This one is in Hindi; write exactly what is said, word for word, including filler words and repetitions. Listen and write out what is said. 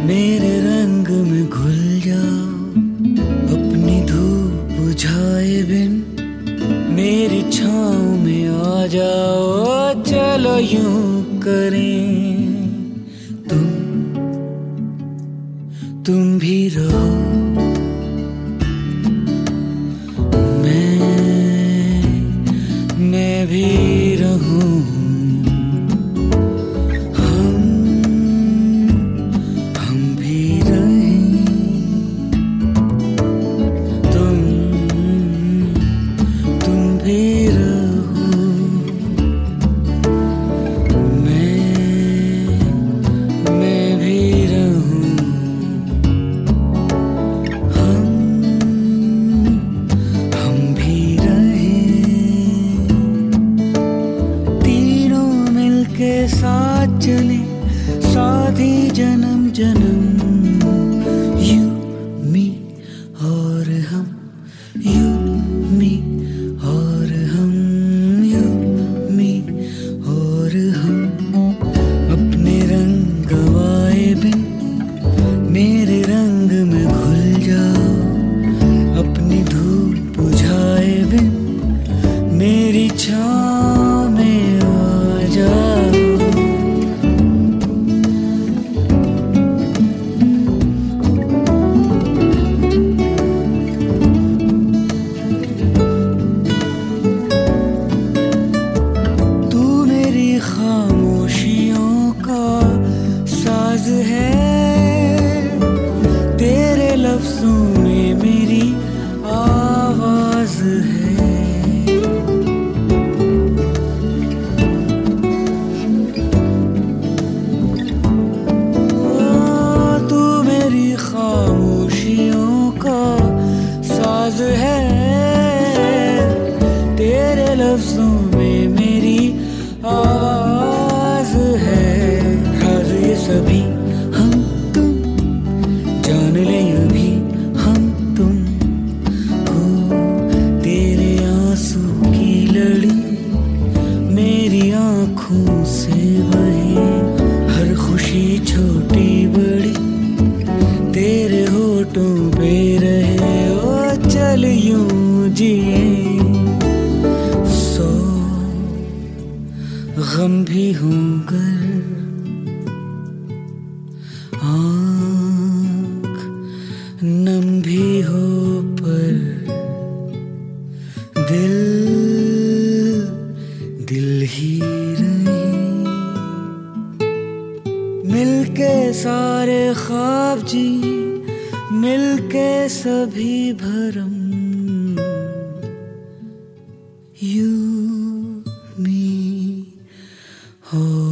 मेरे रंग में घुल जाओ, अपनी धूप बुझाए बिन मेरी छाँव में आ जाओ। चलो यूं करें, तुम तुम भी रहो, मैं मैं भी रहूं। साथ चले साथ ही जन्म जन्म, यू मी और हम, यू मी और हम, यू मी और हम। अपने रंग गवाए बिन मेरे रंग में घुल जाओ, अपनी धूप बुझाए बिन मेरी छाँव में आ जाओ। खामोशियों का साज है, तेरे लफ्जों में मेरी आवाज है। ओ, तू मेरी खामोशियों का साज है, तेरे लफ्जों में मेरी आवाज है। राज ये सभी हम तुम जान ले अभी, हम तुम हो। तेरे आंसू की लड़ी मेरी आंखों से बहे, हर खुशी छोटी बड़ी तेरे होठों पे रहे। ओ चल यूं जिए, गम भी होकर आँख नम भी हो, पर दिल दिल ही रहे। मिलके सारे ख्वाब जी, मिलके सभी भरम, यू मी हो।